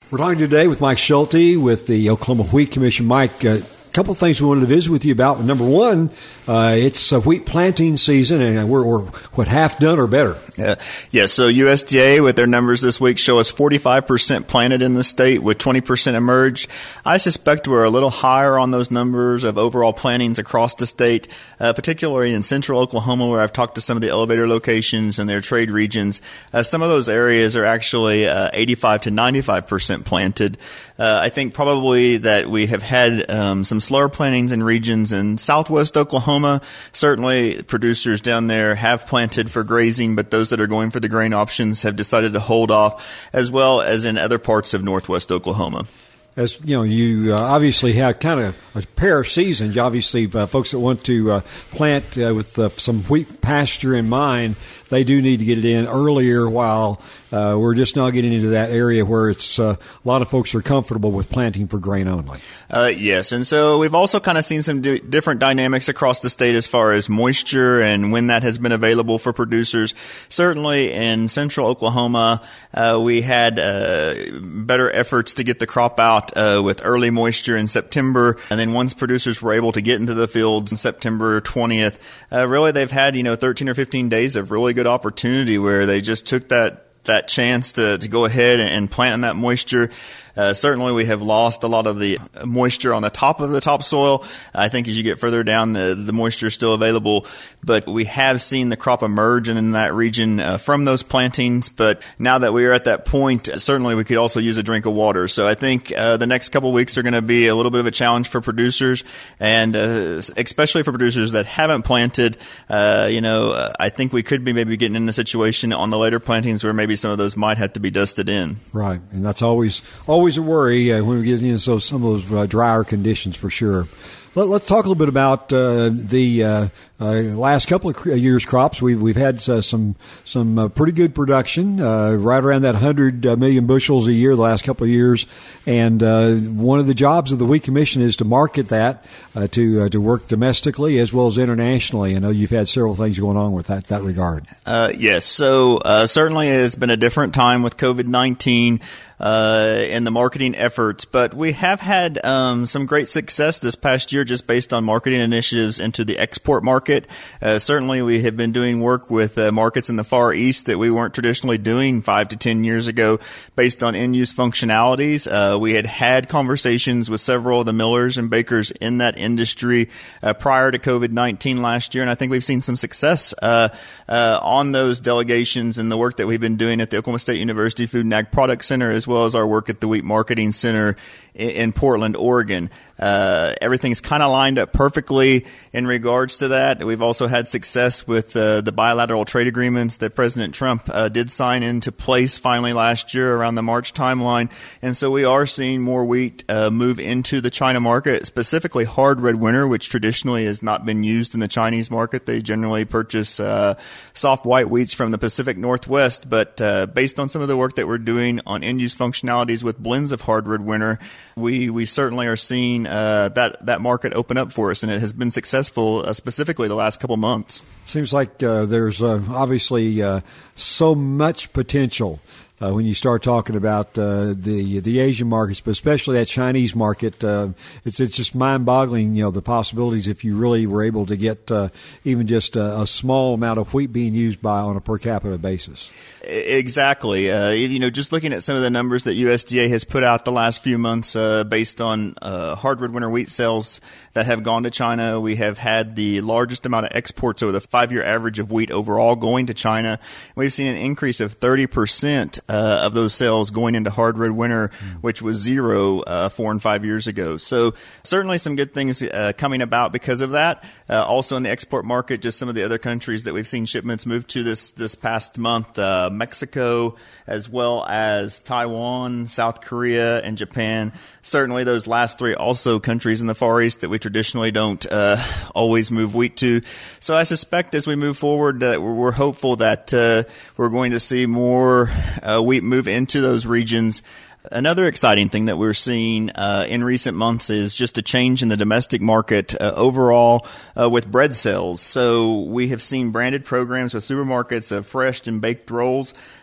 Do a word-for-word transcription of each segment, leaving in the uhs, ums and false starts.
We're talking today with Mike Schulte with the Oklahoma Wheat Commission. Mike, a couple of things we wanted to visit with you about. Number one, uh, it's a wheat planting season, and we're, we're what half done or better. Yeah. yeah, so U S D A with their numbers this week show us forty-five percent planted in the state with twenty percent emerged. I suspect we're a little higher on those numbers of overall plantings across the state, uh, particularly in central Oklahoma, where I've talked to some of the elevator locations and their trade regions. Uh, some of those areas are actually uh, eighty-five to ninety-five percent planted. Uh, I think probably that we have had um, some slower plantings in regions in southwest Oklahoma. Certainly producers down there have planted for grazing, but those that are going for the grain options have decided to hold off, as well as in other parts of northwest Oklahoma. As you know, you uh, obviously have kind of a pair of seasons. Obviously, uh, folks that want to uh, plant uh, with uh, some wheat pasture in mind, they do need to get it in earlier, while uh, we're just not getting into that area where it's uh, a lot of folks are comfortable with planting for grain only. Uh, yes, and so we've also kind of seen some d- different dynamics across the state as far as moisture and when that has been available for producers. Certainly in central Oklahoma, uh, we had uh, better efforts to get the crop out Uh, with early moisture in September, and then once producers were able to get into the fields on September twentieth, uh, really they've had, you know, thirteen or fifteen days of really good opportunity where they just took that that chance to, to go ahead and plant in that moisture. Uh, certainly we have lost a lot of the moisture on the top of the topsoil. I think as you get further down, the, the moisture is still available, but we have seen the crop emerge in that region uh, from those plantings. But now that we are at that point, certainly we could also use a drink of water. So I think uh, the next couple of weeks are going to be a little bit of a challenge for producers, and uh, especially for producers that haven't planted. Uh, you know, uh, I think we could be maybe getting in a situation on the later plantings where maybe some of those might have to be dusted in. Right, and that's always always a worry uh, when we get into so, some of those uh, drier conditions for sure. Let, let's talk a little bit about uh, the uh, uh, last couple of years' crops. We've we've had uh, some some uh, pretty good production, uh, right around that one hundred million bushels a year the last couple of years. And uh, one of the jobs of the Wheat Commission is to market that, uh, to uh, to work domestically as well as internationally. I know you've had several things going on with that that regard. Uh, yes, so uh, certainly it's been a different time with COVID nineteen. Uh, in the marketing efforts, but we have had um, some great success this past year just based on marketing initiatives into the export market. Uh, certainly we have been doing work with uh, markets in the Far East that we weren't traditionally doing five to ten years ago based on end-use functionalities. Uh, we had had conversations with several of the millers and bakers in that industry uh, prior to COVID nineteen last year, and I think we've seen some success uh, uh, on those delegations and the work that we've been doing at the Oklahoma State University Food and Ag Product Center, as well as our work at the Wheat Marketing Center in Portland, Oregon. Uh, everything's kind of lined up perfectly in regards to that. We've also had success with uh, the bilateral trade agreements that President Trump uh, did sign into place finally last year around the March timeline. And so we are seeing more wheat uh, move into the China market, specifically hard red winter, which traditionally has not been used in the Chinese market. They generally purchase uh, soft white wheats from the Pacific Northwest. But uh, based on some of the work that we're doing on end-use functionalities with blends of hard red winter, we we certainly are seeing uh, that that market open up for us, and it has been successful, uh, specifically the last couple months. Seems like uh, there's uh, obviously uh, so much potential uh, when you start talking about uh, the the Asian markets, but especially that Chinese market. Uh, it's it's just mind-boggling, you know, the possibilities if you really were able to get uh, even just a, a small amount of wheat being used by on a per capita basis. Exactly. Uh, you know, just looking at some of the numbers that U S D A has put out the last few months uh, based on uh, hard red winter wheat sales that have gone to China, we have had the largest amount of exports over the five-year average of wheat overall going to China. We've seen an increase of thirty percent uh, of those sales going into hard red winter, mm. which was zero uh, four and five years ago. So certainly some good things uh, coming about because of that. Uh, also in the export market, just some of the other countries that we've seen shipments move to this this past month, uh, Mexico, as well as Taiwan, South Korea, and Japan. Certainly those last three also countries in the Far East that we traditionally don't uh, always move wheat to. So I suspect as we move forward that we're, we're hopeful that uh, we're going to see more uh, wheat move into those regions. Another exciting thing that we're seeing uh, in recent months is just a change in the domestic market uh, overall uh, with bread sales. So we have seen branded programs with supermarkets of fresh and baked rolls.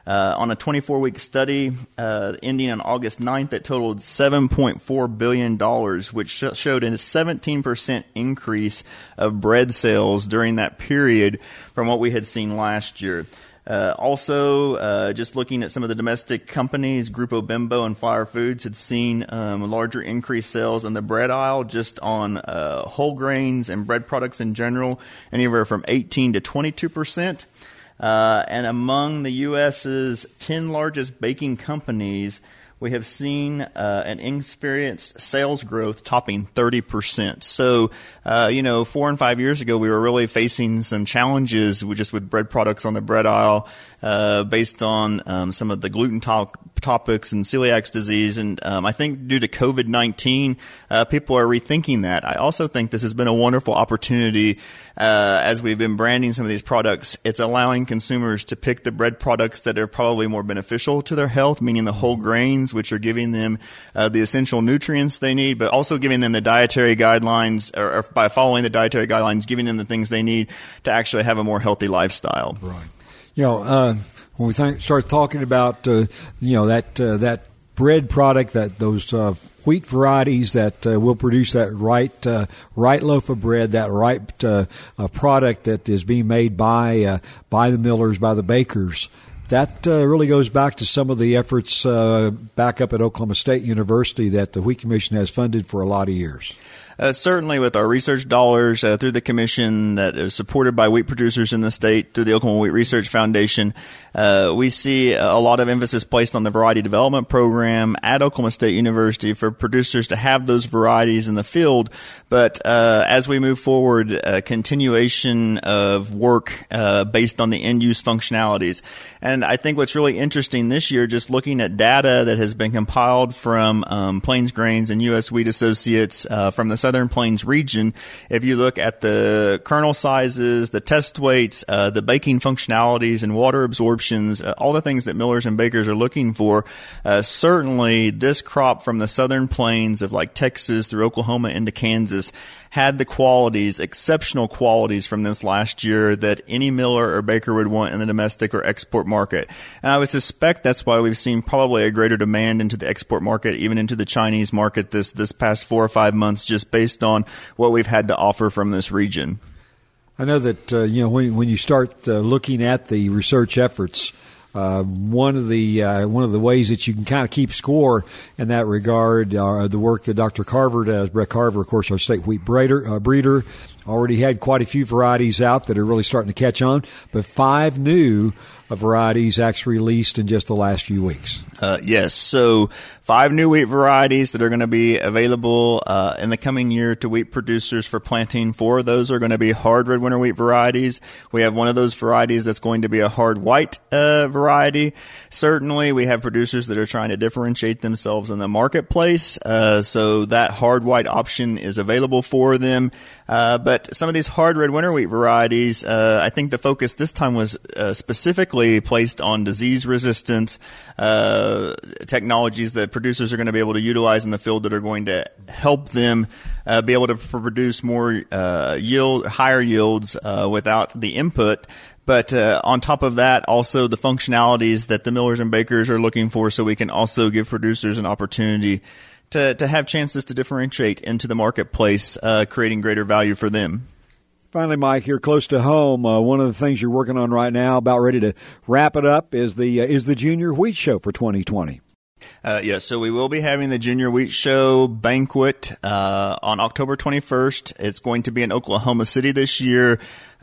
Uh, on a twenty-four week study uh, ending on August ninth, that totaled seven point four billion dollars, which sh- showed a seventeen percent increase of bread sales during that period from what we had seen last year. Uh, also, uh, just looking at some of the domestic companies, Grupo Bimbo and Flour Foods had seen um, larger increased sales in the bread aisle just on uh, whole grains and bread products in general, anywhere from eighteen to twenty-two percent. Uh, and among the U S's ten largest baking companies, we have seen uh, an experienced sales growth topping thirty percent. So, uh, you know, four and five years ago, we were really facing some challenges with just with bread products on the bread aisle uh, based on um, some of the gluten top topics and celiac disease. And um, I think due to COVID nineteen, uh, people are rethinking that. I also think this has been a wonderful opportunity uh, as we've been branding some of these products. It's allowing consumers to pick the bread products that are probably more beneficial to their health, meaning the whole grains, which are giving them uh, the essential nutrients they need, but also giving them the dietary guidelines, or, or by following the dietary guidelines, giving them the things they need to actually have a more healthy lifestyle. Right. You know, uh, when we th- start talking about, uh, you know, that uh, that bread product, that those uh, wheat varieties that uh, will produce that right uh, right loaf of bread, that right uh, uh, product that is being made by uh, by the millers, by the bakers. That uh, really goes back to some of the efforts uh, back up at Oklahoma State University that the Wheat Commission has funded for a lot of years. Uh, certainly with our research dollars uh, through the commission that is supported by wheat producers in the state through the Oklahoma Wheat Research Foundation, uh, we see a lot of emphasis placed on the variety development program at Oklahoma State University for producers to have those varieties in the field. But uh, as we move forward, a continuation of work uh, based on the end-use functionalities. And I think what's really interesting this year, just looking at data that has been compiled from um, Plains Grains and U S Wheat Associates uh, from the Southern Plains region, if you look at the kernel sizes, the test weights, uh, the baking functionalities and water absorptions, uh, all the things that millers and bakers are looking for, uh, certainly this crop from the Southern Plains of like Texas through Oklahoma into Kansas had the qualities, exceptional qualities from this last year that any miller or baker would want in the domestic or export market. And I would suspect that's why we've seen probably a greater demand into the export market, even into the Chinese market this, this past four or five months, just based on what we've had to offer from this region. I know that, uh, you know, when, when you start uh, looking at the research efforts, Uh, one of the uh, one of the ways that you can kind of keep score in that regard are the work that Doctor Carver does. Brett Carver, of course, our state wheat breeder, uh, breeder, already had quite a few varieties out that are really starting to catch on, but five new uh, varieties actually released in just the last few weeks. Uh, yes, so five new wheat varieties that are going to be available uh, in the coming year to wheat producers for planting. Four of those are going to be hard red winter wheat varieties. We have one of those varieties that's going to be a hard white uh, variety. Certainly, we have producers that are trying to differentiate themselves in the marketplace, uh, so that hard white option is available for them. Uh, but some of these hard red winter wheat varieties, uh, I think the focus this time was uh, specifically placed on disease resistance, uh, technologies that producers are going to be able to utilize in the field that are going to help them uh, be able to produce more uh, yield, higher yields uh, without the input. But uh, on top of that, also the functionalities that the millers and bakers are looking for, so we can also give producers an opportunity to, to have chances to differentiate into the marketplace, uh, creating greater value for them. Finally, Mike, here close to home, uh, one of the things you're working on right now, about ready to wrap it up, is the uh, is the Junior Wheat Show for twenty twenty. Uh, yes, yeah, so we will be having the Junior Wheat Show banquet uh, on October twenty-first. It's going to be in Oklahoma City this year.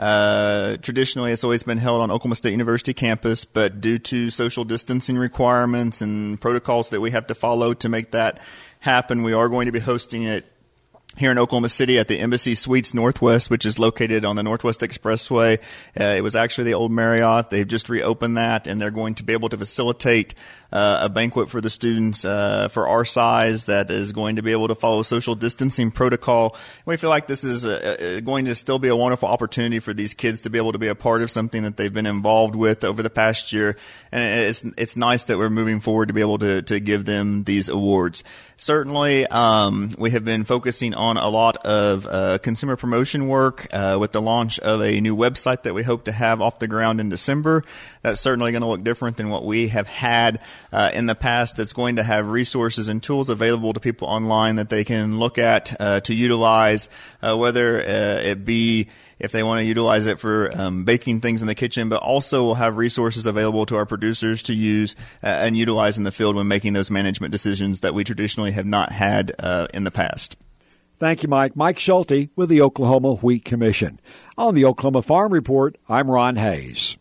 Uh, traditionally, it's always been held on Oklahoma State University campus, but due to social distancing requirements and protocols that we have to follow to make that happen, we are going to be hosting it here in Oklahoma City at the Embassy Suites Northwest, which is located on the Northwest Expressway. Uh, it was actually the old Marriott. They've just reopened that, and they're going to be able to facilitate uh, a banquet for the students uh, for our size that is going to be able to follow social distancing protocol. We feel like this is a, a, going to still be a wonderful opportunity for these kids to be able to be a part of something that they've been involved with over the past year. And it's it's nice that we're moving forward to be able to, to give them these awards. Certainly, um, we have been focusing on on a lot of uh, consumer promotion work uh, with the launch of a new website that we hope to have off the ground in December. That's certainly going to look different than what we have had uh, in the past. That's going to have resources and tools available to people online that they can look at uh, to utilize, uh, whether uh, it be if they want to utilize it for um, baking things in the kitchen, but also we'll have resources available to our producers to use uh, and utilize in the field when making those management decisions that we traditionally have not had uh, in the past. Thank you, Mike. Mike Schulte with the Oklahoma Wheat Commission. On the Oklahoma Farm Report, I'm Ron Hayes.